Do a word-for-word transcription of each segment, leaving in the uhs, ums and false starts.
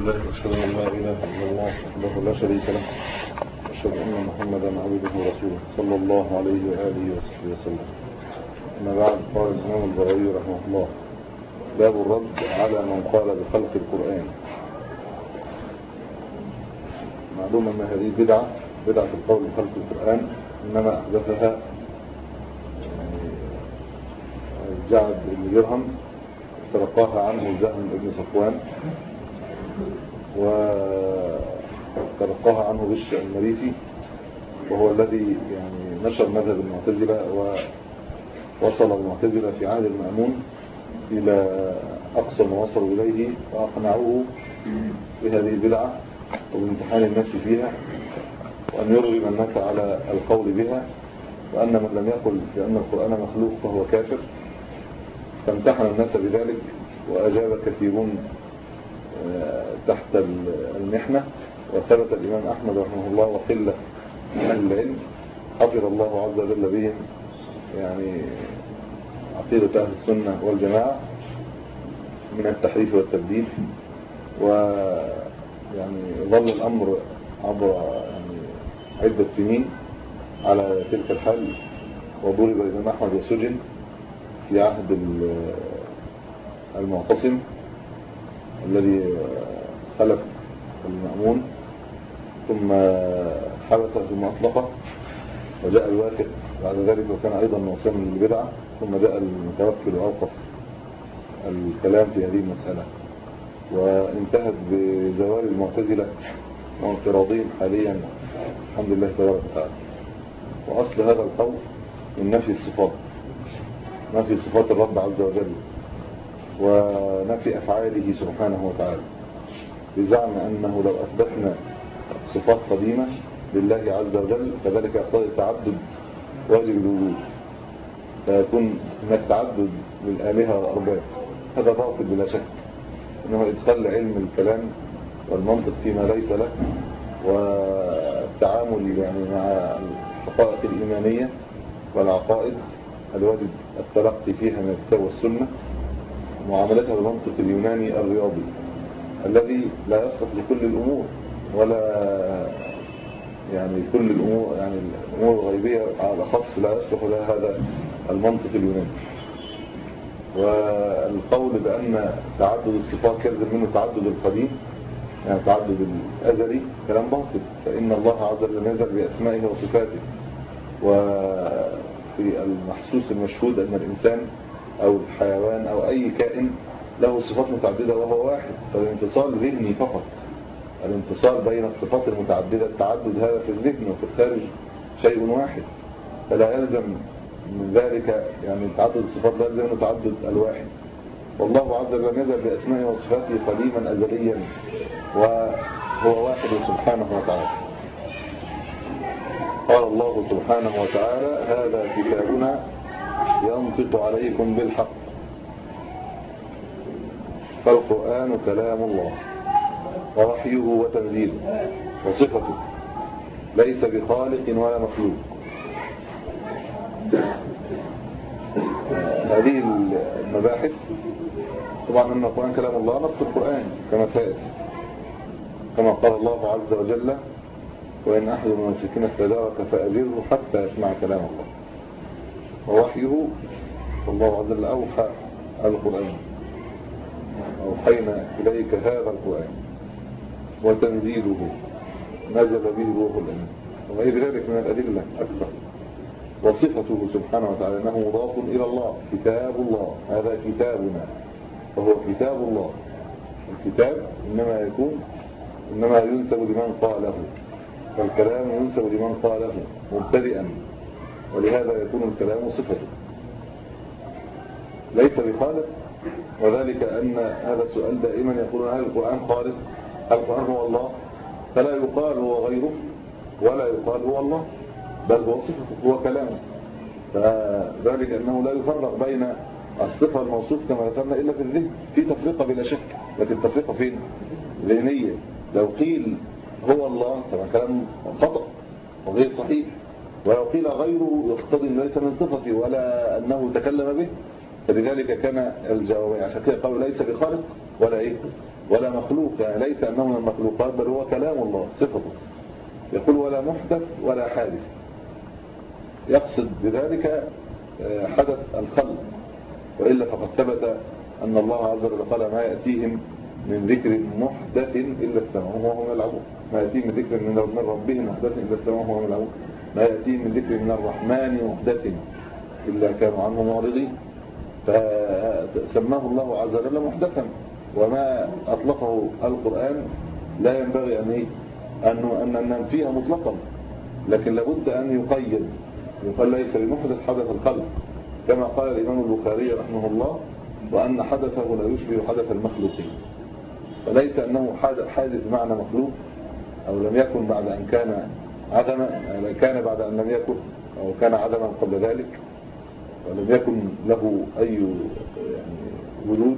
لله وأشهد أن لا إله إلا الله وحده لا شريك له وأشهد أن محمدا عبده ورسوله صلى الله عليه وآله وصحبه وسلم. أما بعد، قال الإمام البغوي رحمه الله: باب الرد على من قال بخلق القرآن. معلوم أن هذه بدعة بدعة القول بخلق القرآن إنما أحدثها جعد بن درهم، تلقاها عنه الجهم بن صفوان، وتلقاها عنه غش المريسي، وهو الذي يعني نشر مذهب المعتزلة ووصل المعتزلة في عهد المأمون إلى أقصى ما وصلوا إليه، وأقنعوه بهذه البدعة وبامتحان الناس فيها، وأن يرغم الناس على القول بها، وأن من لم يقل بأن القرآن مخلوق فهو كافر. فامتحن الناس بذلك، وأجاب كثيرون تحت المحنة، وثبت الإمام أحمد رحمه الله وقلة من أهل العلم حفظ الله عز وجل بهم يعني عقيدة أهل السنة والجماعة من التحريف والتبديل. ويعني ظل الأمر عبر يعني عدة سنين على تلك الحال، وضرب الإمام أحمد وسجن في عهد المعتصم الذي خلف المأمون، ثم حبسه ثم أطلقه، وجاء الواثق بعد ذلك وكان أيضا ناصرا للبدعة، ثم جاء المتوكل وأوقف الكلام في هذه المسألة، وانتهت بزوال المعتزلة وانقراضهم حاليا الحمد لله تبارك وتعالى. وأصل هذا القول من نفي الصفات، نفي صفات الرب عز وجل، ونفي أفعاله سبحانه وتعالى، بزعم أنه لو أثبتنا صفات قديمة لله عز وجل فذلك يقتضي تعدد واجب الوجود، فيكون هناك تعدد للآلهة والأرباب. هذا باطل بلا شك، إنه إدخال علم الكلام والمنطق فيما ليس له، والتعامل يعني مع الحقائق الإيمانية والعقائد الواجب التلقي فيها من الكتاب والسنة، معاملتها بالمنطق اليوناني الرياضي الذي لا يصلح لكل الأمور، ولا يعني كل الأمور، يعني الأمور الغيبية على الأخص لا يصلح لها هذا المنطق اليوناني. والقول بأن تعدد الصفات يلزم منه تعدد القديم، يعني تعدد الأزلي، كلام باطل، فإن الله عز وجل نزل بأسمائه وصفاته، وفي المحسوس المشهود أن الإنسان أو الحيوان أو أي كائن له صفات متعددة وهو واحد، فالانفصال ذهني فقط. الانفصال بين الصفات المتعددة، التعدد هذا في الذهن، وفي الخارج شيء واحد، فلا يلزم من ذلك يعني تعدد الصفات لا يلزم منه تعدد الواحد. والله عز وجل نزل بأسمائه وصفاته قديما أزليا، وهو واحد سبحانه وتعالى. قال الله سبحانه وتعالى: هذا كتابنا ينطق عليكم بالحق، فالقرآن كلام الله ووحيه وتنزيله وصفته، ليس بخالق ولا مخلوق. هذه المباحث طبعا أن القرآن كلام الله نص القرآن كما سيأتي، كما قال الله عز وجل: وإن أحد من المشركين استجارك فأجره حتى يسمع كلام الله. ووحيه، الله عز وجل أوحى القرآن، أوحينا إليك هذا القرآن، وتنزيله نزل به الروح الأمين، وغير ذلك من الأدلة أكثر. وصفته سبحانه وتعالى أنه مضاف إلى الله، كتاب الله، هذا كتابنا، فهو كتاب الله. الكتاب إنما يكون إنما ينسب لمن قاله، فالكلام ينسب لمن قاله مبتدئا، ولهذا يكون الكلام صفته، ليس بخالق. وذلك أن هذا السؤال دائما يقولون: هل القرآن خالق؟ هل القرآن هو الله؟ فلا يقال هو غيره، ولا يقال هو الله، بل هو صفته، هو كلامه. فذلك أنه لا يفرق بين الصفة الموصوف كما ذكرنا إلا في الذهن، في تفرقة بلا شك، لكن التفرقة فين؟ ذهنية. لو قيل هو الله طبعا كلام خطأ وغير صحيح، ولو قيل غيره يقتضي أنه ليس من صفته ولا أنه تكلم به، فلذلك كان الجواب عشان كده قالوا ليس بخالق ولا إيه ولا مخلوق، يعني ليس أنه من المخلوقات بل هو كلام الله صفته. يقول ولا محدث ولا حادث، يقصد بذلك حدث الخلق، وإلا فقد ثبت أن الله عز وجل قال ما يأتيهم من ذكر محدث إلا استمعوه وهم يلعبون، ما يأتيهم من ذكر من ربهم محدث إلا استمعوه وهم يلعبون، ما يأتيهم من ذكر من الرحمن محدث إلا كانوا عنه معرضين. فسماه الله عز وجل محدثا، وما أطلقه القرآن لا ينبغي أن إيه؟ أن ننفيها مطلقا، لكن لابد أن يقيد، يقال ليس بمحدث حدث الخلق، كما قال الإمام البخاري رحمه الله وأن حدثه لا يشبه حدث المخلوقين. فليس أنه حادث بمعنى مخلوق، أو لم يكن بعد أن كان عدما، كان بعد أن لم يكن، أو كان عدما قبل ذلك ولم يكن له أي يعني وجود.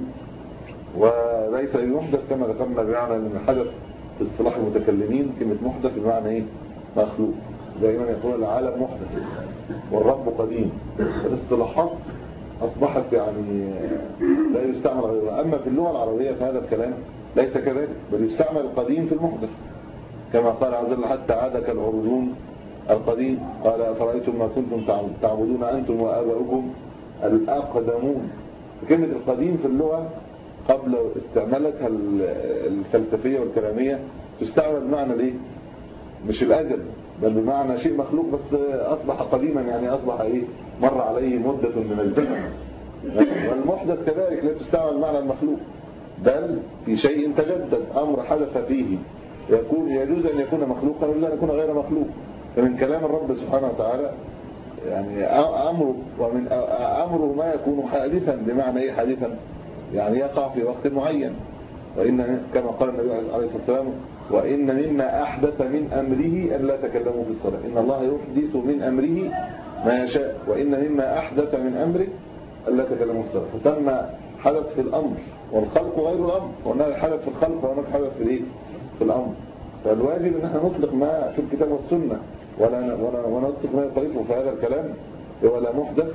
وليس بمحدث كما ذكرنا بمعنى أن الحدث في اصطلاح المتكلمين كلمة محدث بمعنى إيه؟ مخلوق. دائما يقول العالم محدث والرب قديم. الاصطلاحات أصبحت يعني لا يستعمل غيرها. أما في اللغة العربية فهذا الكلام ليس كذلك، بل يستعمل القديم في المحدث، كما قال عز وجل حتى عاد كالعرجون القديم. قال أفرأيتم ما كنتم تعبدون أنتم وآباؤكم الأقدمون. كلمة القديم في اللغة قبل استعمالتها الفلسفية والكلامية تستعمل بمعنى الايه؟ مش الأزل، بل بمعنى شيء مخلوق بس أصبح قديما، يعني أصبح إيه؟ مر عليه مدة من الزمن. والمحدث كذلك لا تستعمل معنى المخلوق، بل في شيء تجدد، أمر حدث فيه، يكون يجوز أن يكون مخلوقا ولا أن يكون غير مخلوق. فمن كلام الرب سبحانه وتعالى يعني أمره، ومن أمره ما يكون حادثا بمعنى إيه حادثا؟ يعني يقع في وقت معين. وإن كما قال النبي عليه الصلاة والسلام وإن مما أحدث من أمره أن لا تكلموا في الصلاة، إن الله يحدث من أمره ما يشاء، وإن مما أحدث من أمره أن لا تكلموا في الصلاة. فسمى حدث في الأمر، والخلق غير الأمر، وهناك حدث في الخلق وهناك حدث في الإيه؟ في الأمر. فالواجب أن احنا نطلق ما في الكتاب والسنة ولا ونطلق ما يخالفه. فهذا الكلام ولا محدث،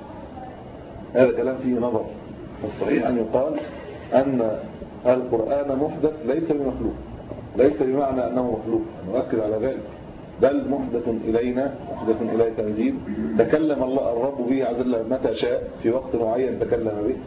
هذا كلام فيه نظر. الصحيح أن يقال أن القرآن محدث ليس بمخلوق، ليس بمعنى أنه مخلوق، نؤكد على ذلك، بل محدث إلينا، محدث إليه تنزيل، تكلم الله الرب به عز وجل متى شاء في وقت معين تكلم به.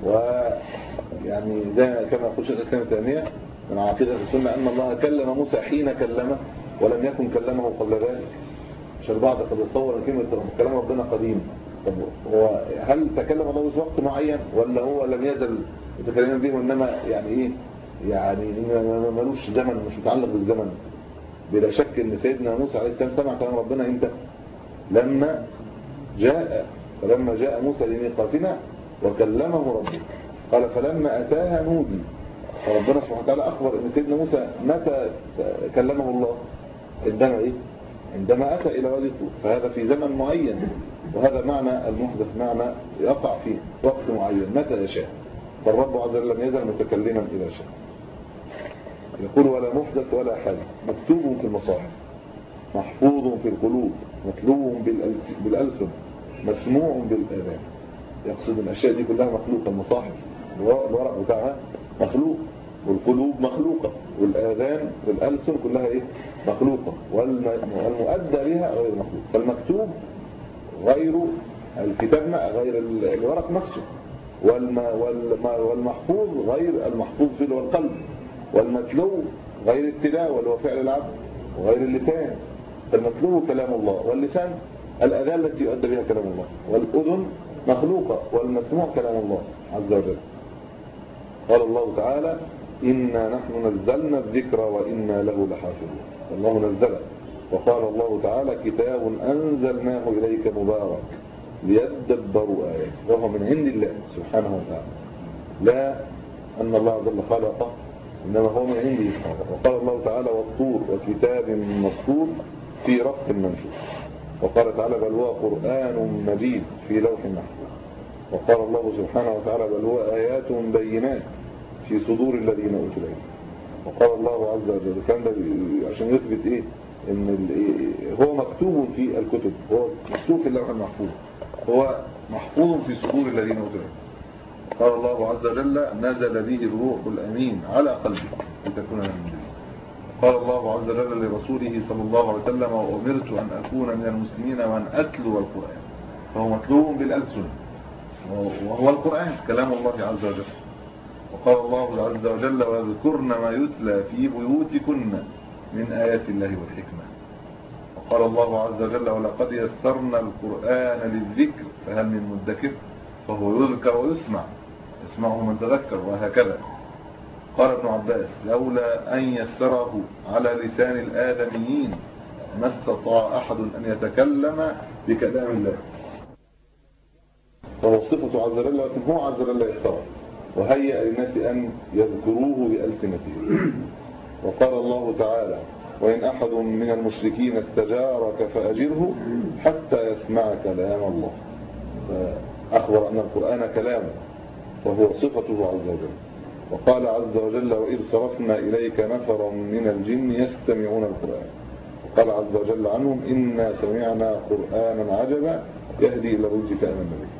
ويعني زي كما يقول شيخ الإسلام ابن تيمية من عقيدة السنة أن الله كلم موسى حين كلمه ولم يكن كلمه قبل ذلك. عشان البعض قد يتصور ان كلمة كلام ربنا قديم. طب هو هل تكلم الله في وقت معين ولا هو لم يزل يتكلم به، وانما يعني ايه يعني ملوش زمن، مش متعلق بالزمن؟ بلا شك ان سيدنا موسى عليه السلام سمع كلام ربنا امتى؟ لما جاء فلما جاء موسى لميقاتنا وكلمه ربه قال فلما اتاها نودي. فربنا سبحانه وتعالى اخبر ان سيدنا موسى متى كلمه الله؟ عندما ايه؟ عندما اتى الى وادي الطور. فهذا في زمن معين، وهذا معنى المحدث، معنى يقع في وقت معين متى يشاء. فالرب عز وجل لم يزل متكلما اذا شاء. يقول ولا محدث ولا حادث، مكتوب في المصاحف، محفوظ في القلوب، مطلوب بالألسن، مسموع بالآذان. يقصد الأشياء دي كلها مخلوقة. المصاحف الورق بتاعها مخلوق، والقلوب مخلوقة، والآذان والألسن كلها إيه؟ مخلوقة، والمؤدى لها غير مخلوق. فالمكتوب غير الكتاب، غير الورق نفسه، والمحفوظ غير المحفوظ فيه والقلب، والمتلو غير التلاوة اللي هو فعل العبد، وغير اللسان. فالمتلو كلام الله، واللسان الأذان التي يؤدى بها كلام الله، والأذن مخلوقة، والمسموع كلام الله عز وجل. قال الله تعالى إنا نحن نزلنا الذكر وإنا له لحافظون. الله نزله. وقال الله تعالى كتاب أنزلناه إليك مبارك ليدبروا آياته، وهو من عند الله سبحانه وتعالى، لا أن الله عز وجل خلقه، إنما هو من عنده سبحانه. وقال الله تعالى والطور وكتاب مسطور في رق منشور. وقال تعالى بل هو قرآن مجيد في لوح محفوظ. وقال الله سبحانه وتعالى بل هو آيات بينات في صدور الذين أوتوا العلم. وقال الله عز وجل كان ده عشان يثبت إيه؟ إن هو مكتوب في الكتب، هو مكتوب في اللوح المحفوظ، هو محفوظ في صدور الذين أوتوا العلم. قال الله عز وجل نزل به الروح الأمين على قلبك لتكون من المنذرين. قال الله عز وجل لرسوله صلى الله عليه وسلم وأمرت أن أكون من المسلمين وأن أتلو القرآن، فهو متلو بالألسن وهو القرآن كلام الله عز وجل. وقال الله عز وجل واذكرن ما يتلى في بيوتكن من آيات الله والحكمة. وقال الله عز وجل ولقد يسرنا القرآن للذكر فهل من مدكر، فهو يذكر ويسمع يسمعه من تذكر وهكذا. قال ابن عباس لولا أن يسره على لسان الآدميين ما استطاع أحد أن يتكلم بكلام الله، فهو صفة عز وجل لكن هو عز وجل يختار وهيأ للناس أن يذكروه بألسنتهم. وقال الله تعالى وإن أحد من المشركين استجارك فأجره حتى يسمع كلام الله، فأخبر أن القرآن كلامه وهو صفته عز وجل. وقال عز وجل وإذ صرفنا إليك نفرا من الجن يستمعون القرآن. وقال عز وجل عنهم إنا سمعنا قرآنا عجبا يهدي إلى الرشد فآمنا به.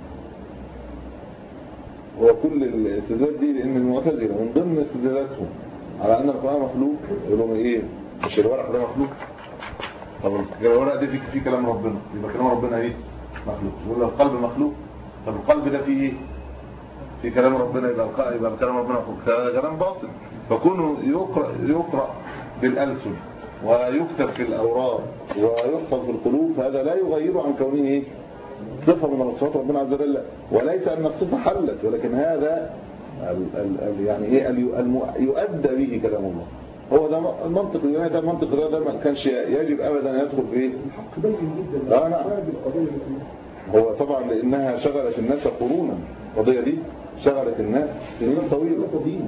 وكل الاستدلالات دي لأن المعتزلة من ضمن استدلالاتهم على أن القرآن مخلوق يقول لهم إيه؟ مش الورق ده مخلوق؟ طب الورق ده فيه فيه كلام ربنا، يبقى كلام ربنا إيه؟ مخلوق. يقول له القلب مخلوق، طب القلب ده فيه إيه؟ في كلام ربنا، يبقى القلب يبقى كلام ربنا مخلوق. هذا كلام باطل. فكونه يقرأ يقرأ بالألسن ويكتب في الأوراق ويحفظ في القلوب هذا لا يغير عن كونه إيه؟ صفة من صفات ربنا عز وجل، وليس أن الصفة حلت، ولكن هذا ال ال ال يعني إيه يؤدى به كلام الله. هو ده المنطق اليوناني، ده المنطق اليوناني ده ما كانش يجب أبدا أن يدخل في إيه؟ الحق باين جدا. آه نعم. هو طبعا لأنها شغلت الناس قرونا، القضية دي شغلت الناس سنين طويلة.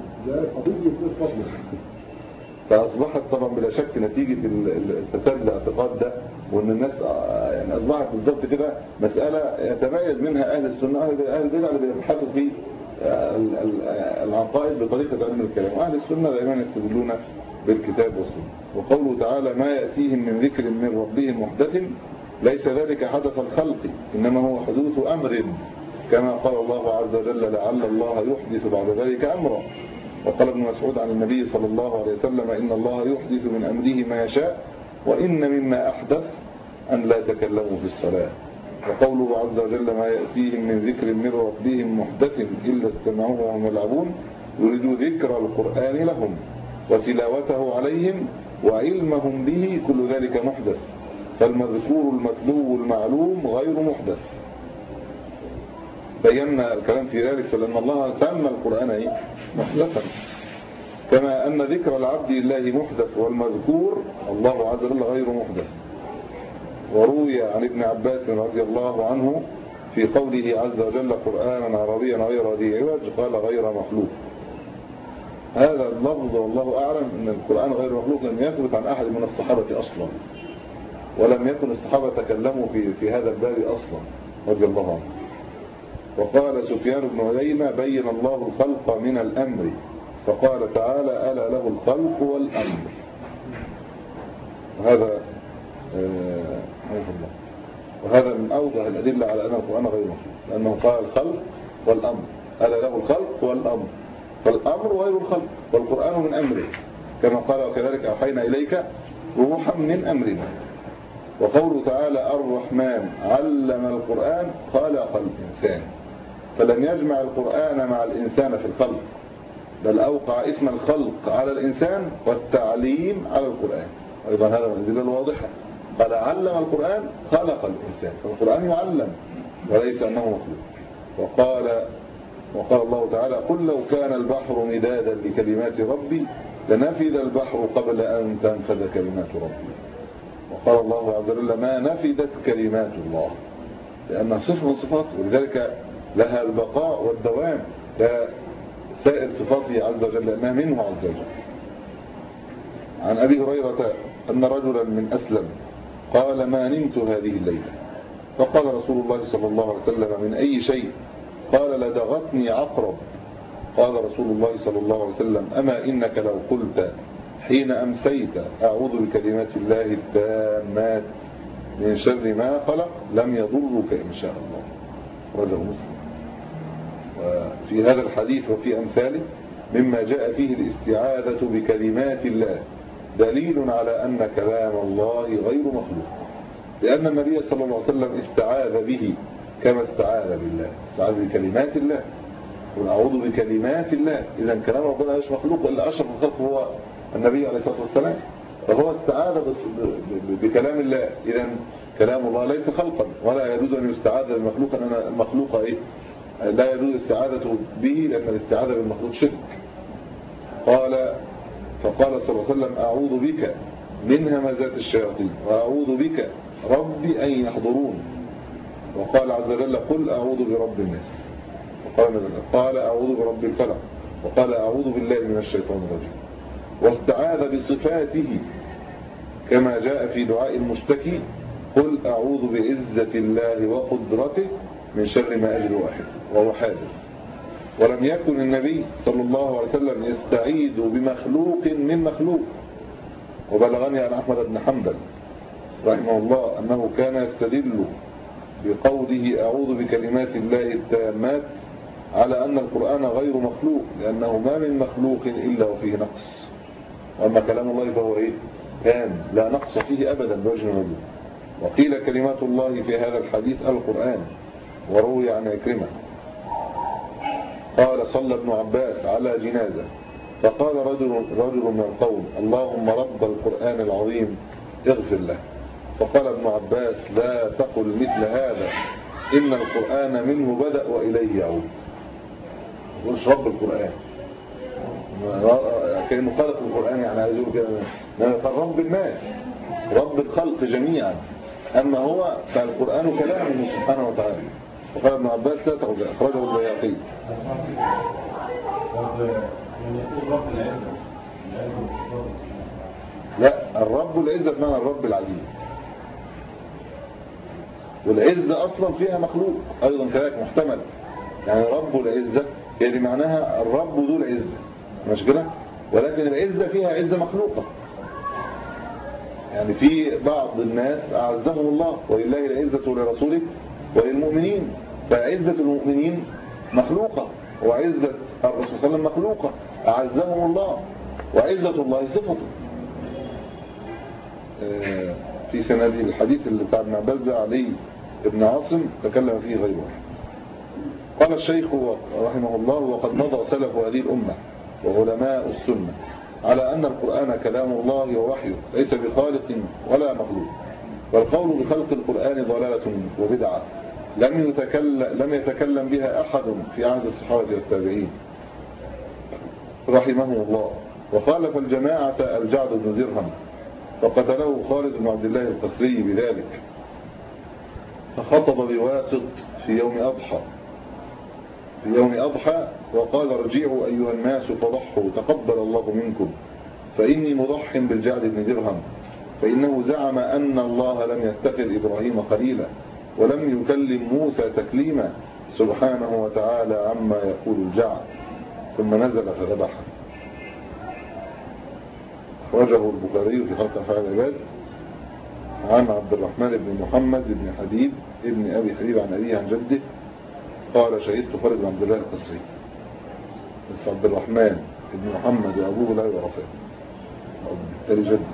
فأصبحت طبعا بلا شك نتيجة الفساد الاعتقاد ده، وأن الناس يعني أصبحت بالضبط كده مسألة يتميز منها أهل السنة أهل البدع اللي بيبحثوا في العقائد بطريقة علم الكلام، وأهل السنة دائما يستدلون بالكتاب والسنة. وقوله تعالى ما يأتيهم من ذكر من ربهم محدث ليس ذلك حدث الخلق إنما هو حدوث أمر كما قال الله عز وجل لعل الله يحدث بعد ذلك أمرا. وقال ابن مسعود عن النبي صلى الله عليه وسلم إن الله يحدث من أمره ما يشاء وإن مما أحدث أن لا تكلموا في الصلاة. وقوله عز وجل ما يأتيهم من ذكر من ربهم محدث إلا استمعوه وهم يلعبون يريد ذكر القرآن لهم وتلاوته عليهم وعلمهم به كل ذلك محدث، فالمذكور المتلو المعلوم غير محدث. بينا الكلام في ذلك فلأن الله سمى القرآن إيه؟ محدثا، كما أن ذكر العبد لله محدث والمذكور الله عز وجل غير محدث. وروي عن ابن عباس رضي الله عنه في قوله عز وجل قرآنا عربيا غير ذي عوج قال غير مخلوق. هذا اللفظ والله أعلم أن القرآن غير مخلوق لم يثبت عن أحد من الصحابة أصلا، ولم يكن الصحابة تكلموا في في هذا الباب أصلا رضي الله عنه. وقال سفيان بن عيينة بين الله الخلق من الأمر فقال تعالى ألا له الخلق والأمر. وهذا آه الله وهذا من أوضح الأدلة على أن القرآن غير مخلوق، لأنه قال الخلق والأمر ألا له الخلق والأمر، فالأمر غير الخلق والقرآن من أمره كما قال وكذلك أوحينا إليك روحا من أمرنا. وقوله تعالى الرحمن علم القرآن خلق الإنسان، فلم يجمع القرآن مع الإنسان في الخلق بل أوقع اسم الخلق على الإنسان والتعليم على القرآن. أيضا هذا من الأدلة الواضحة، قال علم القرآن خلق الإنسان، فالقرآن يعلم وليس أنه مخلوق. وقال وقال الله تعالى قل لو كان البحر مدادا لكلمات ربي لنفذ البحر قبل أن تنفذ كلمات ربي. وقال الله عز وجل ما نفذت كلمات الله، لأنها صفة من صفاته ولذلك لها البقاء والدوام كسائر صفاته عز وجل لأنها منه عز وجل. عن أبي هريرة أن رجلا من أسلم قال ما نمت هذه الليلة، فقال رسول الله صلى الله عليه وسلم من أي شيء؟ قال لدغتني عقرب. قال رسول الله صلى الله عليه وسلم أما إنك لو قلت حين أمسيت أعوذ بكلمات الله التامات من شر ما خلق لم يضرك إن شاء الله. رجل مسلم. وفي هذا الحديث وفي أمثاله مما جاء فيه الاستعاذة بكلمات الله دليل على أن كلام الله غير مخلوق، لأن النبي صلى الله عليه وسلم استعاذ به كما استعاذ بالله، استعاذ بكلمات الله، قل أعوذ بكلمات الله. إذا كلام ربنا مش مخلوق، إلا أشرف الخلق هو النبي عليه الصلاة والسلام، فهو استعاذ بكلام الله. إذا كلام الله ليس خلقا، ولا يجوز أن يستعاذ بالمخلوق، أن المخلوق إيه؟ لا يجوز الاستعاذة به، لأن الاستعاذة بالمخلوق شرك. قال فقال صلى الله عليه وسلم أعوذ بك من همزات الشياطين وأعوذ بك ربي أن يحضرون. وقال عز وجل قل أعوذ برب الناس، وقال قال أعوذ برب الفلق، وقال أعوذ بالله من الشيطان الرجيم. واستعاذ بصفاته كما جاء في دعاء المشتكي قل أعوذ بعزة الله وقدرته من شر ما أجد واحد وهو حاذر. ولم يكن النبي صلى الله عليه وسلم يستعيذ بمخلوق من مخلوق. وبلغني عن أحمد بن حنبل رحمه الله أنه كان يستدل بقوله أعوذ بكلمات الله التامات على أن القرآن غير مخلوق، لأنه ما من مخلوق إلا وفيه نقص، وأما كلام الله فهو إيه؟ كان لا نقص فيه أبدا بوجه وجه. وقيل كلمات الله في هذا الحديث القرآن. وروي عن عكرمة قال صلى ابن عباس على جنازة فقال رجل, رجل من القوم اللهم رب القرآن العظيم اغفر له. فقال ابن عباس لا تقل مثل هذا، إن القرآن منه بدأ وإليه يعود. ما تقولش رب القرآن كأنه خلق القرآن، يعني عايز يقول كده رب الناس، رب الخلق جميعا، أما هو فالقرآن كلامه سبحانه وتعالى. وقال ابن عباس لا تقل، أخرجه البيهقي. لا، الرب العزة بمعنى الرب العزيز، والعزة أصلا فيها مخلوق أيضا كذلك محتمل، يعني رب العزة هي دي معناها الرب ذو العزة، مش كده؟ ولكن العزة فيها عزة مخلوقة، يعني في بعض الناس أعزهم الله ولله العزة ولرسوله وللمؤمنين، فعزة المؤمنين مخلوقة وعزة الرسول صلى الله عليه وسلم مخلوقة، أعزهم الله وعزة الله صفته. في سند الحديث اللي بتاع ابن عباس ده علي ابن عاصم تكلم فيه غير واحد. قال الشيخ رحمه الله وقد مضى سلف هذه الأمة وعلماء السنة على أن القرآن كلام الله ووحيه ليس بخالق ولا مخلوق، والقول بخلق القرآن ضلالة وبدعة لم يتكلم, لم يتكلم بها أحد في عهد الصحابة والتابعين رحمه الله. وخالف الجماعة الجعد بن درهم فقتله خالد بن عبد الله القسري بذلك، فخطب بواسط في يوم أضحى في يوم أضحى وقال ارجعوا أيها الناس فضحوا تقبل الله منكم، فإني مضح بالجعد بن درهم، فإنه زعم أن الله لم يتخذ إبراهيم خليلا ولم يكلم موسى تكليما سبحانه وتعالى عما يقول الجعد، ثم نزل فذبحه. أخرجه البخاري في خلق أفعال العباد عن عبد الرحمن بن محمد بن حبيب ابن أبي حبيب عن أبيه عن جده قال شهدت خالد بن عبد الله القسري. بس عبد الرحمن بن محمد وأبوه لا يعرفان، بالتالي جده،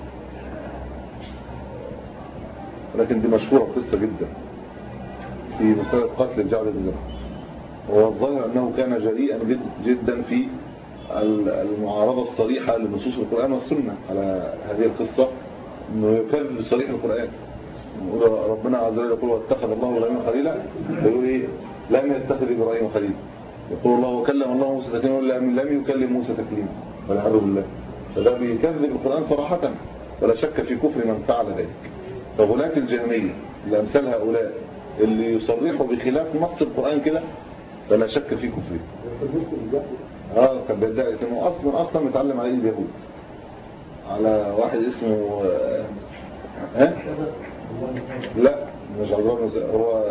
ولكن دي مشهورة قصة جدا في مسألة قتل الجعد بن درهم. وهو الظاهر أنه كان جريئا جدا في المعارضة الصريحة لنصوص القرآن والسنة على هذه القصة، أنه يكذب صريح القرآن. يقول ربنا عز وجل يقول واتخذ الله إبراهيم خليلا، يقول إيه لم يتخذ إبراهيم خليلا. يقول الله وكلم الله موسى تكليما، لم يكلم موسى تكليما والعياذ بالله. فده بيكذب القرآن صراحة، ولا شك في كفر من فعل ذلك. فغلاة الجهمية الأمثال هؤلاء اللي يصرحوا بخلاف نص القرآن كده فلا شك في كفره. اه كان بيدعي اسمه اصلا اصلا متعلم عليه اليهود، على واحد اسمه ها أه؟ لا مش عبد الله، هو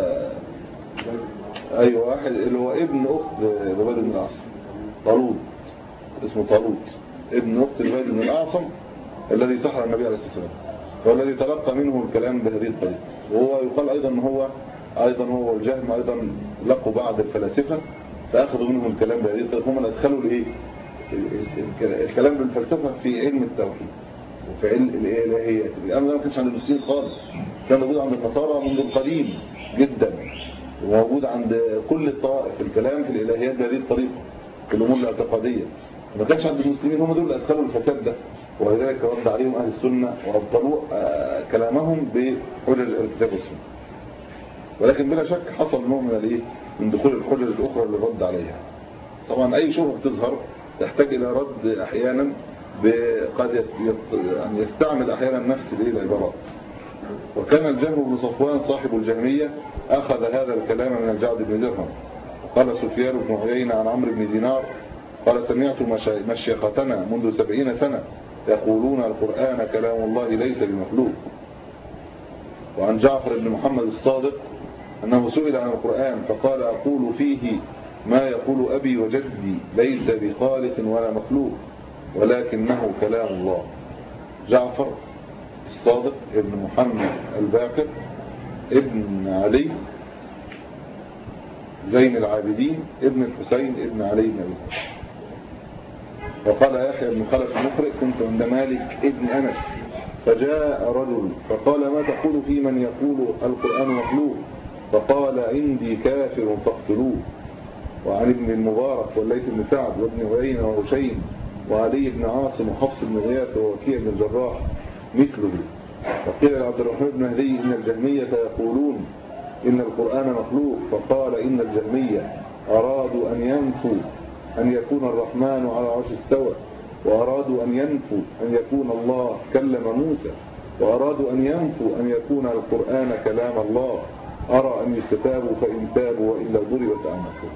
ايوه واحد اللي هو ابن اخت لبيد بن الأعصم، طالوت، اسمه طالوت ابن اخت لبيد بن الأعصم الذي سحر النبي عليه الصلاه والسلام، والذي تلقى منه الكلام بهذه الطريقه. وهو يقال ايضا ان هو ايضا هو والجهم ايضا لقوا بعض الفلاسفه فأخذوا منهم الكلام بهذه الطريقة. هم اللي أدخلوا الإيه؟ الكلام بالفلسفة في علم التوحيد وفي علم الإلهيات. الأمر ده ما كانش عند المسلمين خالص، كان موجود عند النصارى منذ القديم جدا، وموجود عند كل الطوائف الكلام في الإلهيات بهذه الطريقة في الأمور الاعتقادية. ما كانش عند المسلمين، هم دول اللي أدخلوا الفساد ده، ولذلك رد عليهم أهل السنة وأبطلوا كلامهم بحجج الكتاب والسنة. ولكن بلا شك حصل نوع من الايه من دخول الحجج الأخرى اللي رد عليها. طبعا أي شبهة بتظهر تحتاج إلى رد أحيانا، قد يعني يستعمل أحيانا نفس العبارات. وكان الجهم بن صفوان صاحب الجهمية أخذ هذا الكلام من الجعد بن درهم. قال سفيان بن عيينة عن عمرو بن دينار قال سمعت مشيختنا منذ سبعين سنة يقولون القرآن كلام الله ليس بمخلوق. وعن جعفر بن محمد الصادق أنه سئل عن القرآن فقال أقول فيه ما يقول أبي وجدي ليس بخالق ولا مخلوق ولكنه كلام الله. جعفر الصادق ابن محمد الباقر ابن علي زين العابدين ابن الحسين ابن علي بن أبي طالب. وقال يحيى بن خلف المقرئ كنت عند مالك ابن أنس فجاء رجل فقال ما تقول في من يقول القرآن مخلوق؟ فقال عندي كافر فاقتلوه. وعن ابن المبارك والليث بن سعد وابن عيينة وهشيم وعلي بن عاصم وحفص بن غياث ووكيع بن الجراح مثله. وقيل لعبد الرحمن بن مهدي إن الجهمية يقولون إن القرآن مخلوق فقال إن الجهمية أرادوا أن ينفوا أن يكون الرحمن على عرش استوى، وأرادوا أن ينفوا أن يكون الله كلم موسى، وأرادوا أن ينفوا أن يكون القرآن كلام الله. أرى أن يستتابوا فإن تابوا وإلا ضربت أعناقهم.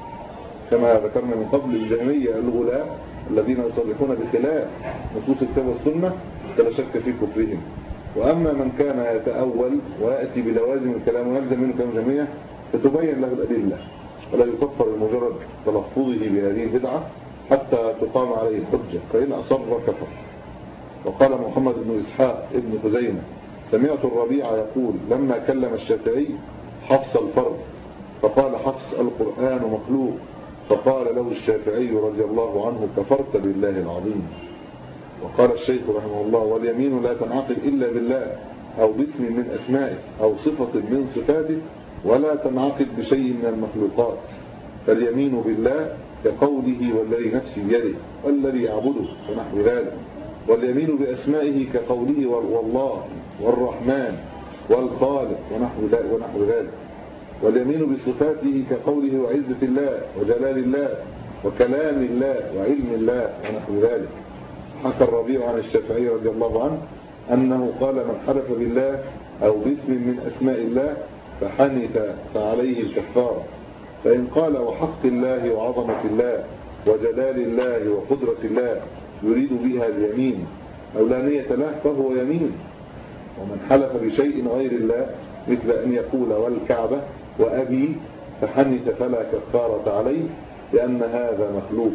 كما ذكرنا من قبل الجهمية الغلاة الذين يصرحون بخلاف نصوص الكتاب والسنة فلا شك في كفرهم. وأما من كان يتأول ويأتي بلوازم الكلام ويلزم منه كلام الجهمية فتبين له الأدلة ولا يكفر بمجرد تلفظه بهذه البدعة حتى تقام عليه الحجة، فإن أصر كفر. وقال محمد بن إسحاق ابن خزيمة سمعت الربيع يقول لما كلم الشافعي حفص الفرد فقال حفص القرآن مخلوق فقال له الشافعي رضي الله عنه كفرت بالله العظيم. وقال الشيخ رحمه الله واليمين لا تنعقد إلا بالله أو باسم من أسمائه أو صفة من صفاته ولا تنعقد بشيء من المخلوقات، فاليمين بالله كقوله والذي نفسي بيده والذي أعبده ونحو ذلك، واليمين بأسمائه كقوله والله والرحمن والخالق ونحو ذلك، واليمين بصفاته كقوله وعزة الله وجلال الله وكلام الله وعلم الله ونحو ذلك. حكى الربيع عن الشافعي رضي الله عنه أنه قال من حلف بالله أو باسم من أسماء الله فحنث فعليه الكفارة، فإن قال وحق الله وعظمة الله وجلال الله وقدرة الله يريد بها اليمين أو لا نية له فهو يمين. ومن حلف بشيء غير الله مثل أن يقول والكعبة وأبي فحنث فلا كفارة عليه لأن هذا مخلوق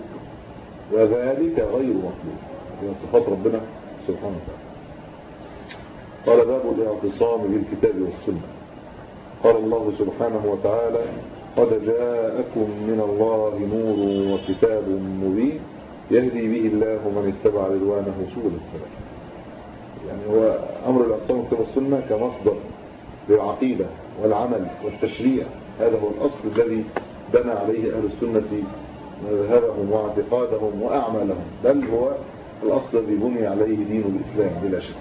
وذلك غير مخلوق. هي صفات ربنا سبحانه وتعالى. قال باب الاعتصام بالكتاب والسنة. قال الله سبحانه وتعالى قد جاءكم من الله نور وكتاب مبين يهدي به الله من اتبع رضوانه سبل السلام. يعني هو أمر الاعتصام بالكتاب والسنة كمصدر للعقيدة والعمل والتشريع، هذا هو الأصل الذي بنى عليه أهل السنة مذهبهم واعتقادهم وأعمالهم، بل هو الأصل الذي بني عليه دين الإسلام بلا شك.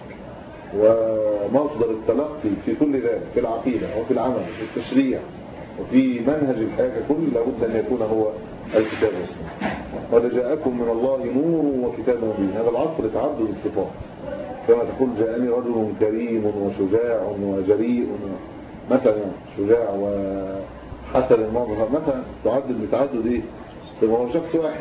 ومصدر التلقي في كل ذلك في العقيدة وفي العمل وفي التشريع وفي منهج الحياة ككل لابد أن يكون هو الكتاب والسنة. قد جاءكم من الله نور وكتاب مبين، هذا العصر تعدد الصفات كما تقول جاءني رجل كريم وشجاع وجريء مثلا، شجاع وحسن المظهر مثلا، تعدد بتعدد ايه؟ هو شخص واحد.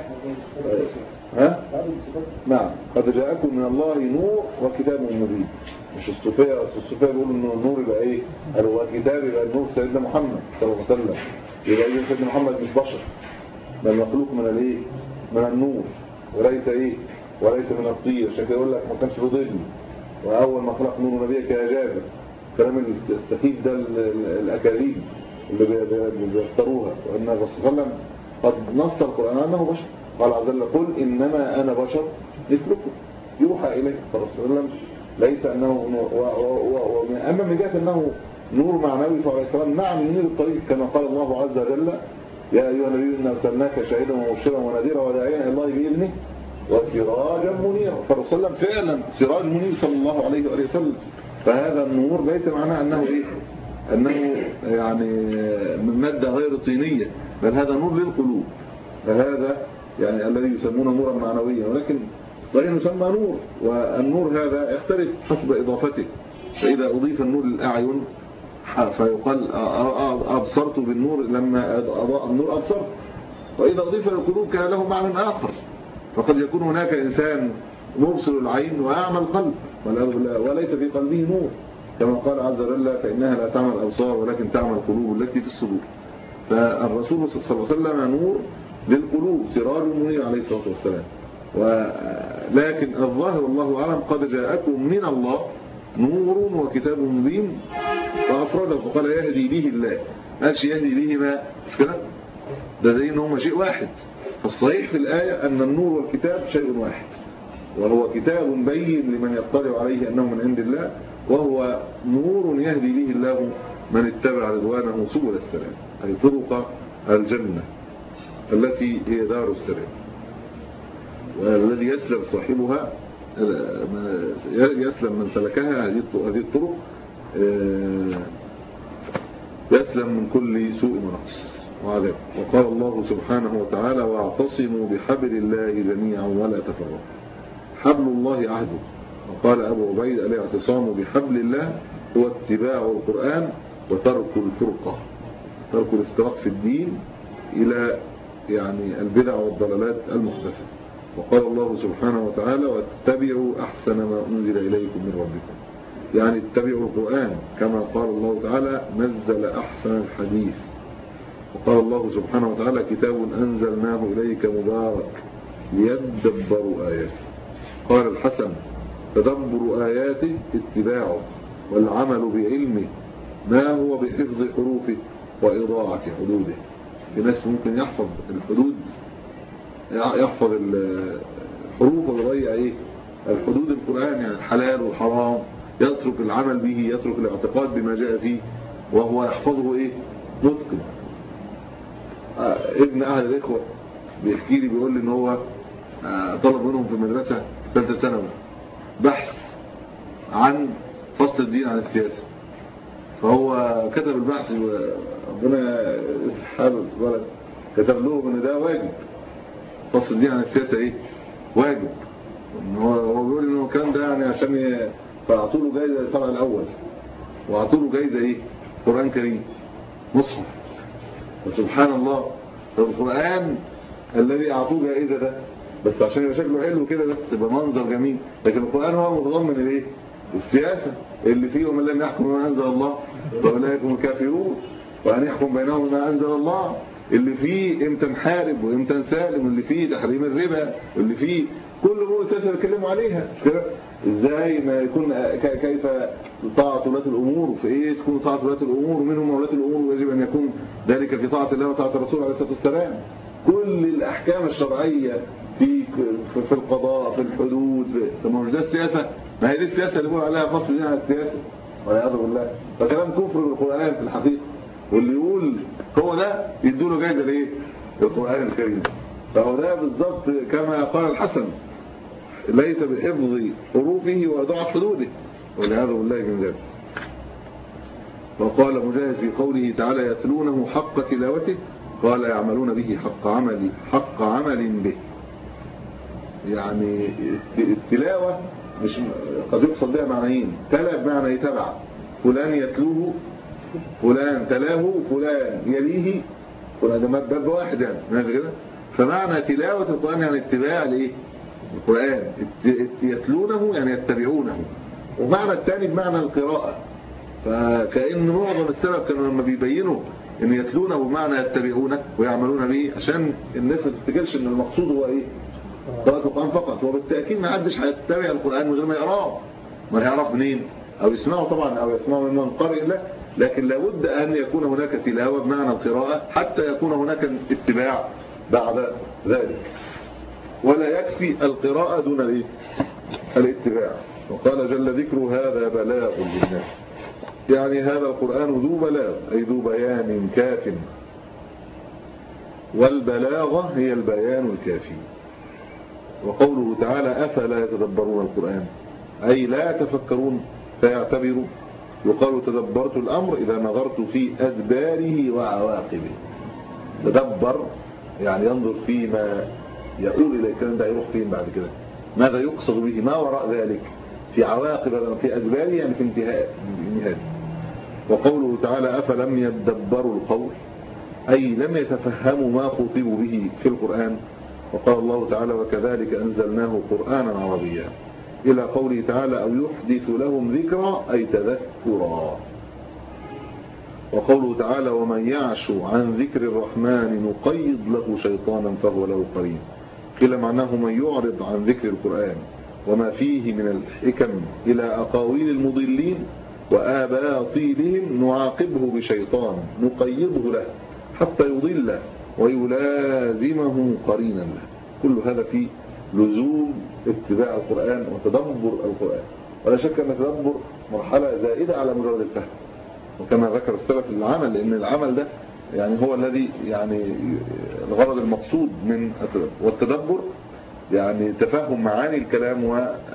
ها؟ نعم. قد جاءكم من الله نور وكتاب مبين. مش الصوفيه، الصوفيه بيقولوا ان النور يبقى ايه؟ هو كتاب يبقى النور سيدنا محمد صلى الله عليه وسلم، يبقى سيدنا محمد مش بشر بل مخلوق من الايه؟ من النور وليس ايه؟ وليس من الطير. عشان كده يقول لك ما كانش له ظل واول ما خلق نور نبيك يا جابر. كلام السخيف ده الاكاذيب اللي بيفتروها، وان الرسول صلى الله عليه وسلم قد نص القرآن أنه بشر، قال عز وجل قل إنما أنا بشر مثلكم يوحى إليه. فالرسول صلى الله عليه وسلم ليس أنه أما من جهة أنه نور معنوي فعليه السلام نعم ينير الطريق كما قال الله عز وجل يا أيها النبي إنا أرسلناك شاهدا ومبشرا ونذيرا وداعيا إلى الله بإذنه وسراجا منيرا. فالرسول صلى الله عليه وسلم فعلا سراج منير صلى الله عليه وآله وسلم. فهذا النور ليس معناه أنه إيه؟ أنه يعني من مادة غير طينية، بل هذا نور للقلوب، فهذا يعني الذي يسمونه نورا معنويا، ولكن صحيح يسمى نور، والنور هذا يختلف حسب إضافته. فإذا أضيف النور للأعين فيقال أبصرت بالنور لما أضاء النور أبصرت، وإذا أضيف للقلوب كان له معنى آخر، فقد يكون هناك إنسان مبصر العين وأعمى القلب وليس في قلبه نور، كما قال عز وجل فإنها لا تعمى الأبصار ولكن تعمى القلوب التي في الصدور. فالرسول صلى الله عليه وسلم نور للقلوب سراج منير عليه الصلاة والسلام. ولكن الظاهر والله أعلم قد جاءكم من الله نور وكتاب مبين، فأفرده فقال يهدي به الله، ما قالش يهدي به ما مش كده، ده زي ان هما شيء واحد. فالصحيح في الآية أن النور والكتاب شيء واحد، وهو كتاب بين لمن يطلع عليه أنه من عند الله، وهو نور يهدي به الله من اتبع رضوانه سبل السلام، أي طرق الجنة التي هي دار السلام، والذي يسلم صاحبها يسلم من سلكها هذه الطرق، يسلم من كل سوء ونقص وعذاب. وقال الله سبحانه وتعالى واعتصموا بحبل الله جميعا ولا تفرقوا. حبل الله عهده. وقال أبو عبيد الاعتصام بحبل الله هو اتباع القرآن وترك الفرقة، ترك الافتراق في الدين إلى يعني البدع والضلالات المحدثة. وقال الله سبحانه وتعالى واتبعوا أحسن ما أنزل إليكم من ربكم، يعني اتبعوا القرآن كما قال الله تعالى نزل أحسن الحديث. وقال الله سبحانه وتعالى كتاب أنزلناه إليك مبارك ليدبروا آياته. قال الحسن تدبر آياته اتباعه والعمل بعلمه ما هو بحفظ حروفه وإضاعة حدوده. في ناس ممكن يحفظ الحدود، يحفظ الحروف ويضيع ايه الحدود القرآن، يعني الحلال والحرام، يترك العمل به، يترك الاعتقاد بما جاء فيه، وهو يحفظه ايه متقن. آه ابن احد الاخوه بيحكي لي بيقول لي ان هو آه طلب منهم في المدرسه ثالثه ثانوي بحث عن فصل الدين عن السياسه، فهو كتب البحث وربنا استحاله الولد كتب له ان ده واجب، فصل الدين عن السياسه ايه واجب. هو هو بيقول انه كان ده يعني عشان فاعطوا له جايزه للطلع الاول، واعطوا له جايزه ايه قران كريم مصحف. وسبحان الله القران الذي اعطوه جائزه ده بس عشان يبقى شكله حلو كده بس يبقى منظر جميل، لكن القران هو متضمن الايه السياسه اللي فيه ومن لم يحكم بما انزل الله فاولئك هم الكافرون وان يحكم بينهم بما انزل الله، اللي فيه امتى نحارب وامتى نسالم، واللي فيه تحريم الربا، واللي فيه كل امور السياسه بيتكلموا عليها كده. ازاي ما يكون كيف طاعه ولاة الامور، وفي ايه تكون طاعه ولاة الامور، ومنهم ولاة الامور ويجب ان يكون ذلك في طاعه الله وطاعه الرسول عليه الصلاه والسلام. كل الاحكام الشرعيه في في القضاء في الحدود، ثم مش ده السياسه، ما هي دي السياسه اللي بيقول عليها فصل دين عن السياسه والعياذ بالله. فكلام كفر بالقران في الحقيقه، واللي يقول هو ده يدوا له جايزه لايه القران الكريم. فهو ده بالظبط كما قال الحسن ليس بحفظ حروفه وإضاعة حدوده والعياذ بالله من ذلك. وقال مجاهد في قوله تعالى يتلونه حق تلاوته قال يعملون به حق عمل حق عمل به، يعني التلاوة مش قد يقصد بها معنيين، تلا بمعنى يتبع، فلان يتلوه فلان تلاه فلان يليه فلان، ده باب واحد يعني ماشي كده. فمعنى تلاوة القرآن يعني اتباع لايه القرآن، يتلونه يعني يتبعونه. ومعنى الثاني بمعنى القراءة، فكأن معظم السلف كانوا لما بيبينوا ان يتلونه بمعنى يتبعونه ويعملون به عشان الناس ما تفتكرش ان المقصود هو ايه قراءة القرآن فقط. وبالتأكيد ما حدش هيتبع القرآن من غير ما يقراه، ما يعرف منين او يسمعه طبعا او يسمعه من قارئ له، لكن لابد ان يكون هناك تلاوة بمعنى القراءة حتى يكون هناك اتباع بعد ذلك. ولا يكفي القراءة دون الايه؟ الاتباع. وقال جل ذكره هذا بلاغ للناس، يعني هذا القرآن ذو بلاغ أي ذو بيان كاف، والبلاغة هي البيان الكافي. وقوله تعالى أفلا يتدبرون القرآن أي لا يتفكرون فيعتبروا. يقال تدبرت الأمر إذا نظرت في أدباره وعواقبه. تدبر يعني ينظر فيما يقول إلى الكلام ده يروح فين بعد كده، ماذا يقصد به، ما وراء ذلك، في عواقب، في أدباره يعني في انتهاء نهايته. وقوله تعالى أفلم يدبروا القول أي لم يتفهموا ما خطبوا به في القرآن. وقال الله تعالى وكذلك أنزلناه قرآنا عربيا، إلى قوله تعالى أو يحدث لهم ذكرى أي تذكرا. وقوله تعالى ومن يعش عن ذكر الرحمن نقيض له شيطانا فهو له قرين. قيل معناه من يعرض عن ذكر القرآن وما فيه من الحكم إلى أقاويل المضلين وآباطيلهم نعاقبه بشيطان نقيضه له حتى يضله ويلازمه قرينا له. كل هذا في لزوم اتباع القرآن وتدبر القرآن. ولا شك أن التدبر مرحلة زائدة على مجرد الفهم، وكما ذكر السلف العمل، لأن العمل ده يعني هو الذي يعني الغرض المقصود من التدبر. والتدبر يعني تفهم معاني الكلام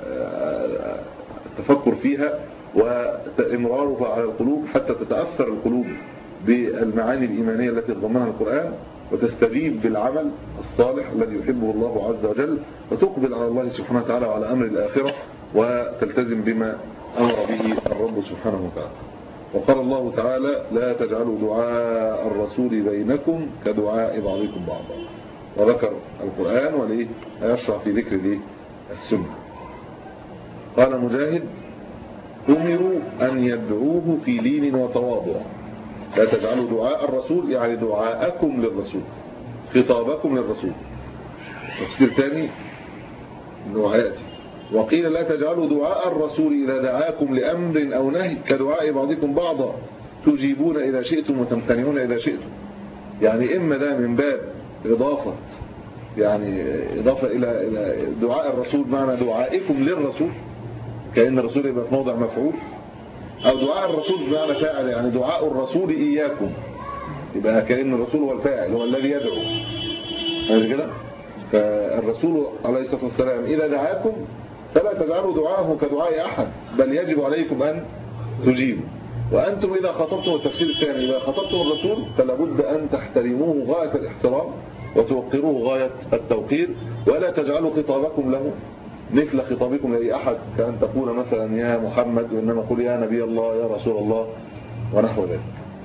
والتفكر فيها وإمرارها على القلوب حتى تتأثر القلوب بالمعاني الإيمانية التي تضمنها القرآن وتستجيب بالعمل الصالح الذي يحبه الله عز وجل، وتقبل على الله سبحانه وتعالى وعلى أمر الآخرة وتلتزم بما أمر به الرب سبحانه وتعالى. وقال الله تعالى لا تجعلوا دعاء الرسول بينكم كدعاء بعضكم بعضا. وذكر القرآن وليه يشرع في ذكر ليه السنة. قال مجاهد أمروا أن يدعوه في لين وتواضع. لا تجعلوا دعاء الرسول يعني دعاءكم للرسول، خطابكم للرسول. تفسير ثاني انه هياتي. وقيل لا تجعلوا دعاء الرسول إذا دعاكم لأمر أو نهي كدعاء بعضكم بعضا تجيبون إذا شئتم وتمتنعون إذا شئتم. يعني إما ده من باب إضافة، يعني إضافة إلى إلى دعاء الرسول معنى دعائكم للرسول كأن الرسول يبقى في موضع مفعول، أو دعاء الرسول بمعنى فاعل يعني دعاء الرسول إياكم يبقى كأن الرسول هو الفاعل هو الذي يدعو. هذا كده. فالرسول عليه الصلاة والسلام إذا دعاكم فلا تجعلوا دعاءه كدعاء أحد بل يجب عليكم أن تجيبوا. وأنتم إذا خطبتم، التفسير الثاني، إذا خطبتم الرسول فلا بد أن تحترموه غاية الاحترام وتوقروه غاية التوقير، ولا تجعلوا خطابكم له مثل خطابكم لأي أحد كأن تقول مثلا يا محمد، وإنما قل يا نبي الله يا رسول الله ونحو ذلك.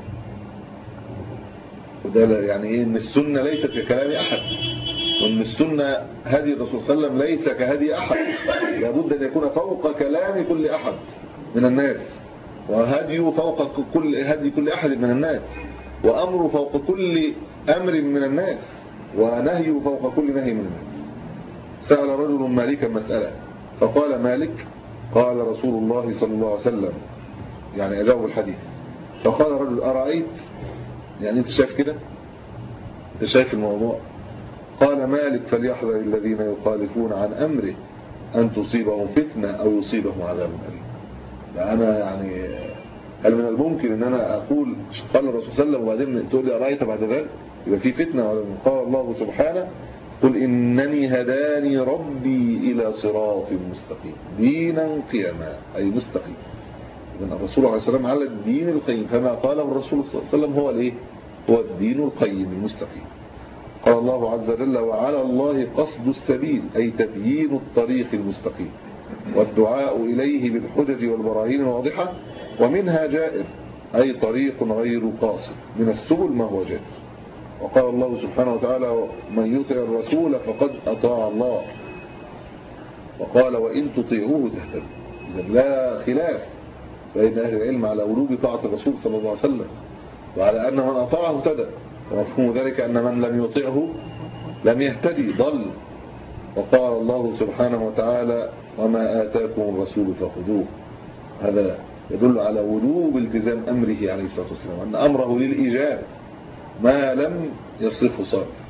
وده يعني إيه؟ إن السنة ليست ككلام أحد، وإن السنة هدي الرسول صلى الله عليه وسلم ليس كهدي أحد، لابد أن يكون فوق كلام كل أحد من الناس، وهدي فوق كل هدي كل أحد من الناس، وأمر فوق كل أمر من الناس، ونهي فوق كل نهي من الناس. سأل رجل مالكا مسألة فقال مالك قال رسول الله صلى الله عليه وسلم، يعني أجاب الحديث. فقال رجل أرأيت، يعني أنت شايف كده، أنت شايف الموضوع؟ قال مالك فليحذر الذين يخالفون عن أمره أن تصيبهم فتنة أو يصيبهم عذاب أليم. أنا يعني هل من الممكن أن أنا أقول قال الرسول صلى الله عليه وسلم وبعدين تقول لي أرأيت بعد ذلك؟ يبقى في فتنة. قال الله سبحانه قل إنني هداني ربي إلى صراط مستقيم دينا قيما أي مستقيم. إذن الرسول عليه السلام على الدين القيم، فما قاله الرسول صلى الله عليه وسلم هو الإيه؟ هو الدين القيم المستقيم. قال الله عز وجل وعلى الله قصد السبيل أي تبيين الطريق المستقيم والدعاء إليه بالحجج والبراهين الواضحة، ومنها جائر أي طريق غير قاصد، من السبل ما هو جائر. وقال الله سبحانه وتعالى من يطع الرسول فقد أطاع الله، وقال وإن تطيعوه تهتدوا. إذن لا خلاف بين أهل العلم على وجوب طاعة الرسول صلى الله عليه وسلم، وعلى أن من أطاعه اهتدى، ومفهوم ذلك أن من لم يطيعه لم يهتدي ضل. وقال الله سبحانه وتعالى وما آتاكم الرسول فخذوه. هذا يدل على وجوب التزام أمره عليه الصلاة والسلام، أن أمره للإيجاب ما لم يصرفه صرف.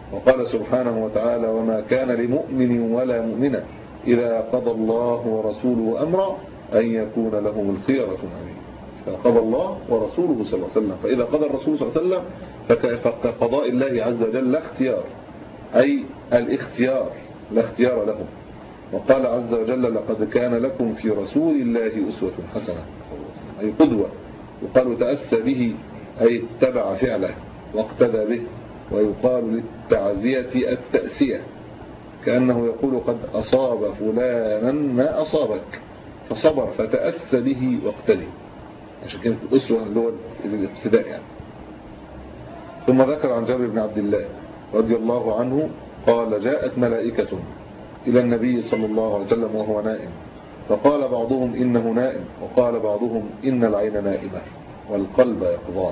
وقال سبحانه وتعالى وما كان لمؤمن ولا مؤمنة إذا قضى الله ورسوله أمرا أن يكون لهم الخيرة من أمره. إذا قضى الله ورسوله صلى الله عليه وسلم، فإذا قضى الرسول صلى الله عليه وسلم فكقضاء الله عز وجل لا اختيار، أي الاختيار لا اختيار له. وقال عز وجل لقد كان لكم في رسول الله أسوة حسنة أي قدوة. وقالوا تأسى به أي اتبع فعله واقتدى به. ويقال للتعزية التأسية، كأنه يقول قد أصاب فلانا ما أصابك فصبر فتأسى به واقتدي، عشان كانت الأسوة اللي هو الاقتداء يعني. ثم ذكر عن جابر بن عبد الله رضي الله عنه قال جاءت ملائكة إلى النبي صلى الله عليه وسلم وهو نائم، فقال بعضهم إنه نائم، وقال بعضهم إن العين نائمة والقلب يقظان،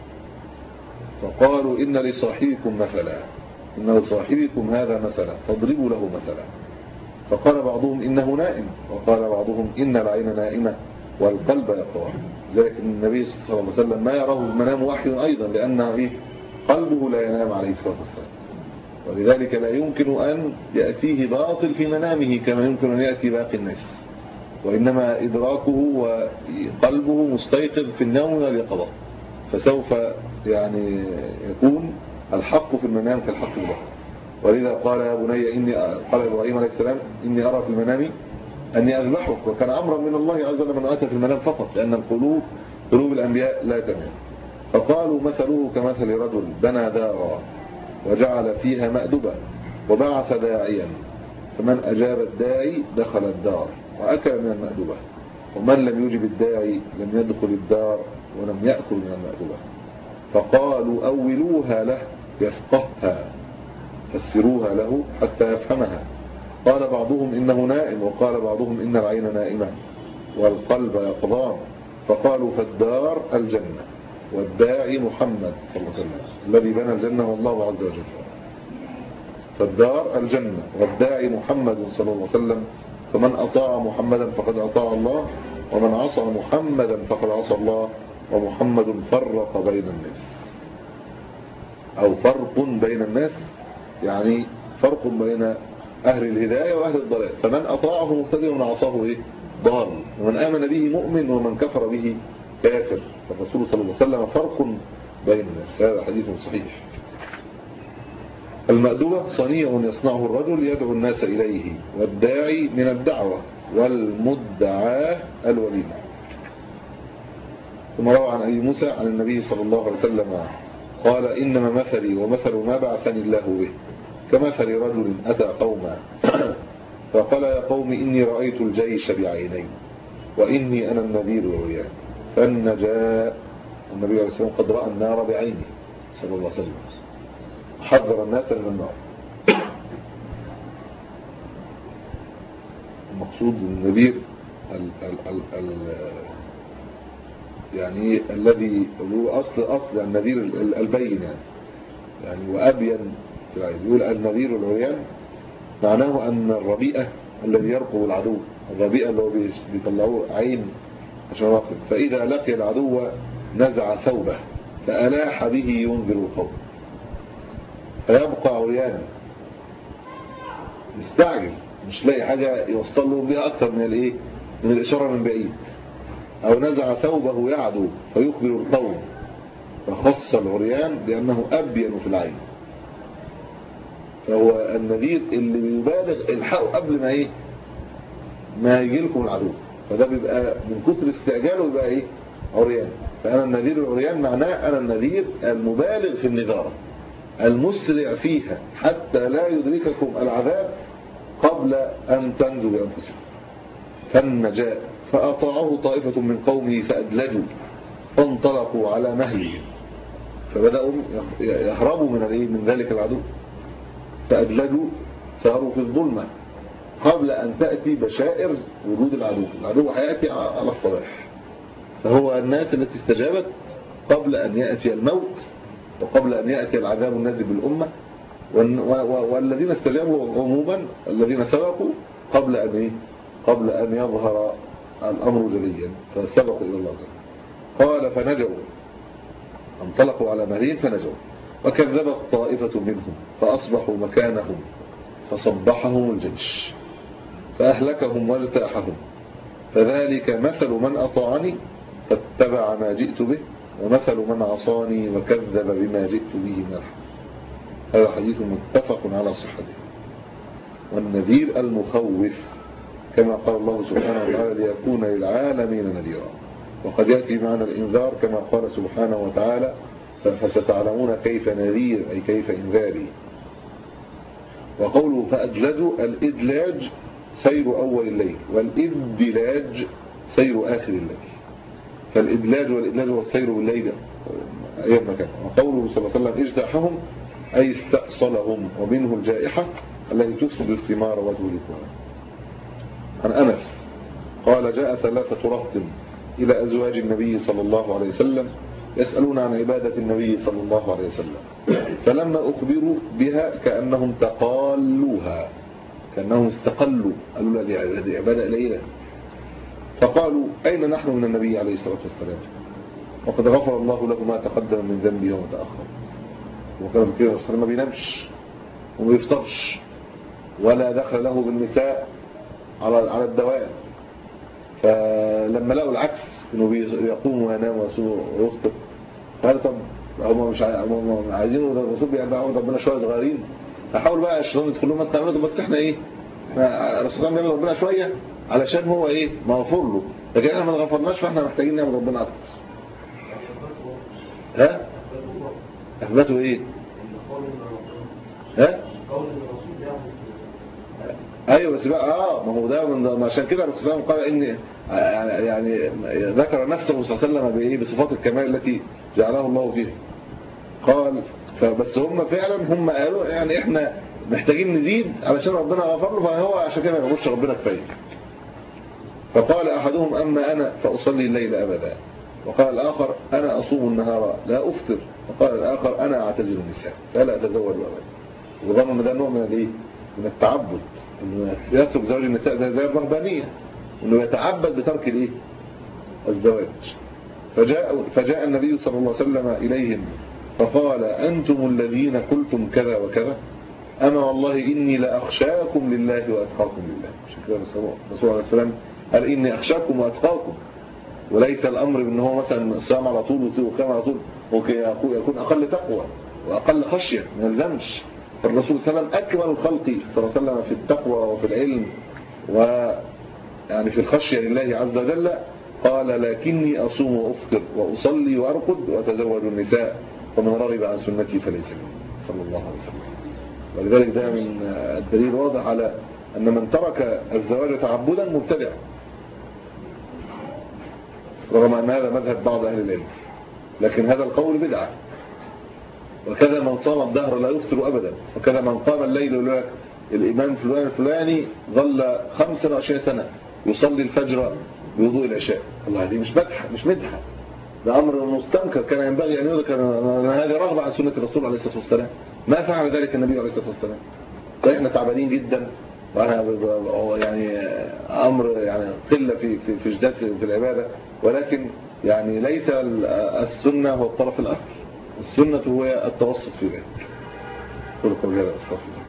فقالوا إن لصاحبكم مثلا، إن لصاحبكم هذا مثلا فاضربوا له مثلا. فقال بعضهم إنه نائم، وقال بعضهم إن العين نائمة والقلب يقظان. لكن النبي صلى الله عليه وسلم ما يراه المنام وحي أيضا، لأن قلبه لا ينام عليه الصلاة والسلام، ولذلك لا يمكن أن يأتيه باطل في منامه كما يمكن أن يأتي باقي الناس، وإنما إدراكه وقلبه مستيقظ في النوم واليقظة، فسوف يعني يكون الحق في المنام كالحق في الواقع. ولذا قال يا بني إني قال إبراهيم عليه السلام إني أرى في المنام أني أذبحك، وكان أمرا من الله عز وجل من أتى في المنام فقط، لأن القلوب قلوب الأنبياء لا تنام. فقالوا مثله كمثل رجل بنى دارا وجعل فيها مأدبة وبعث داعيا، فمن أجاب الداعي دخل الدار وأكل من المأدبة، ومن لم يجب الداعي لم يدخل الدار ولم يأكل من المأدبة. فقالوا أولوها له يفقهها، فسروها له حتى يفهمها. قال بعضهم إنه نائم، وقال بعضهم إن العين نائمة والقلب يقظان. فقالوا فالدار الجنة والداعي محمد صلى الله عليه وسلم الذي بنى الجنة والله عز وجل. فالدار الجنة والداعي محمد صلى الله عليه وسلم، فمن أطاع محمدا فقد أطاع الله، ومن عصى محمدا فقد عصى الله، ومحمد فرق بين الناس، أو فرق بين الناس يعني فرق بين أهل الهداية وأهل الضلال. فمن أطاعه مهتدي ومن عصاه إيه؟ ضال، ومن آمن به مؤمن ومن كفر به كافر. فالرسول صلى الله عليه وسلم فرق بين الناس. هذا حديث صحيح. المأدبة صنيع يصنعه الرجل يدعو الناس إليه، والداعي من الدعوة، والمدعاة الوليمة. ثم روى عن أبي موسى عن النبي صلى الله عليه وسلم قال إنما مثلي ومثل ما بعثني الله به كمثل رجل أتى قوما فقال يا قوم إني رأيت الجيش بعيني وإني أنا النذير العريان، فالنجاء. النبي عليه الصلاة والسلام قد رأى النار بعينه صلى الله عليه وسلم، حذر الناس من النار. المقصود النذير ال ال ال ال يعني الذي هو أصل أصل النذير البين يعني يعني وأبين في العين. يقول النذير العريان معناه أن الربيئة الذي يرقب العدو، الربيئة اللي هو بيطلعوه عين عشان راقب، فإذا لقي العدو نزع ثوبه فألاح به ينذر القوم فيبقى عريانا مستعجل، مش لاقي حاجة يوصل له بها أكثر من الإيه؟ من الإشارة من بعيد. أو نزع ثوبه يعدو فيخبر القوم، فخص العريان لأنه أبين في العين. فهو النذير اللي بيبالغ الحقه قبل ما إيه؟ ما يجي لكم العدو، فده بيبقى من كثر استعجاله يبقى إيه؟ عريان. فأنا النذير العريان معناه أنا النذير المبالغ في النذارة المسرع فيها حتى لا يدرككم العذاب قبل أن تنجوا بأنفسكم. فالنجاة فأطاعه طائفة من قومه فأدلجوا فانطلقوا على مهله، فبدأوا يهربوا من من ذلك العدو، فأدلجوا صاروا في الظلمة قبل أن تأتي بشائر وجود العدو. العدو هيأتي على الصباح، فهو الناس التي استجابت قبل أن يأتي الموت وقبل أن يأتي العذاب النازل بالأمة، والذين استجابوا عموما الذين سبقوا قبل أن إيه؟ قبل أن يظهر الأمر جليا، فسبقوا إلى الله. قال فنجوا، انطلقوا على مهلين فنجوا. وكذبت طائفة منهم فأصبحوا مكانهم فصبحهم الجيش فأهلكهم واجتاحهم. فذلك مثل من أطاعني فاتبع ما جئت به، ومثل من عصاني وكذب بما جئت به من الحق. هذا حديث متفق على صحته. والنذير المخوف كما قال الله سبحانه وتعالى ليكون للعالمين نذيرا. وقد يأتي معنى الإنذار كما قال سبحانه وتعالى فستعلمون كيف نذير أي كيف إنذاري. وقوله فأدلجوا الإدلاج سير أول الليل، والإدلاج سير آخر الليل. فالإدلاج والإدلاج هو السير بالليل أيام مكان. وقوله صلى الله عليه وسلم اجتاحهم أي استأصلهم، ومنه الجائحة التي تفسد الثمار وتهلكها. عن أنس قال جاء ثلاثة رهط إلى أزواج النبي صلى الله عليه وسلم يسألون عن عبادة النبي صلى الله عليه وسلم، فلما أخبروا بها كأنهم تقالوها، كأنهم استقلوا، قالوا لا دي عبادة قليلة. فقالوا أين نحن من النبي عليه الصلاة والسلام وقد غفر الله له ما تقدم من ذنبه وما تأخر. وكان كده الرسول ما بينامش وما بيفطرش ولا دخل له بالنساء على على الدوام. فلما لقوا العكس انه يقوم وينام ويفطر قال طب هم مش عايزين الرسول بيعبدوا ربنا شويه صغيرين، فحاولوا بقى الشيطان يدخل لهم مدخل، بس احنا ايه احنا الرسول بيعبد ربنا شويه علشان هو ايه مغفور له، لكن احنا ما غفرناش فاحنا محتاجين نعبد ربنا اكتر. ها اثبتوا ايه ها ايوه بس بقى اه ما هو ده من عشان كده الرسول صلى الله عليه وسلم قال ان يعني ذكر نفسه صلى الله عليه وسلم بايه بصفات الكمال التي جعله الله فيها. قال فبس هم فعلا هم قالوا يعني احنا محتاجين نزيد علشان ربنا غفر له، فهو عشان كده ما يعبدش ربنا كفايه. فقال احدهم اما انا فاصلي الليل ابدا، وقال الاخر انا اصوم النهار لا افطر، وقال الاخر انا اعتزل النساء فلا اتزوج ابدا. وظنوا ان ده نوع من الايه من التعبد، انه يترك زواج النساء ده زي الرهبانيه، انه يتعبد بترك الايه الزواج. فجاء فجاء النبي صلى الله عليه وسلم اليهم فقال انتم الذين قلتم كذا وكذا، اما والله اني لاخشاكم لله واتقاكم لله. شكرا الرسول عليه السلام قال اني اخشاكم واتقاكم، وليس الامر بان هو مثلا الصيام على طول وقيام على طول، ممكن يكون اقل تقوى واقل خشيه ما يلزمش. فالرسول صلى الله عليه وسلم اكمل الخلق صلى الله عليه وسلم في التقوى وفي العلم ويعني في الخشيه لله عز وجل. قال لكني اصوم وافطر واصلي وارقد واتزوج النساء، ومن رغب عن سنتي فليس مني صلى الله عليه وسلم. ولذلك ده من الدليل واضح على ان من ترك الزواج تعبدا مبتدع، رغم ان هذا مذهب بعض اهل العلم، لكن هذا القول بدعه. وكذا من صام الدهر لا يفطر ابدا، وكذا من قام الليل يقول لك الامام فلان الفلاني ظل خمسة وعشرين سنه يصلي الفجر بوضوء العشاء. الله دي مش مدح مش مدح، ده امر مستنكر كان ينبغي ان يذكر ان هذه رغبه عن سنه الرسول عليه الصلاه والسلام. ما فعل ذلك النبي عليه الصلاه والسلام. صحيح احنا تعبانين جدا وانا يعني امر يعني قله في في في اجداد في, في العباده، ولكن يعني ليس السنه هو الطرف الاخر، السنه هو التوسط في ذلك. قل قولي هذا استغفر الله.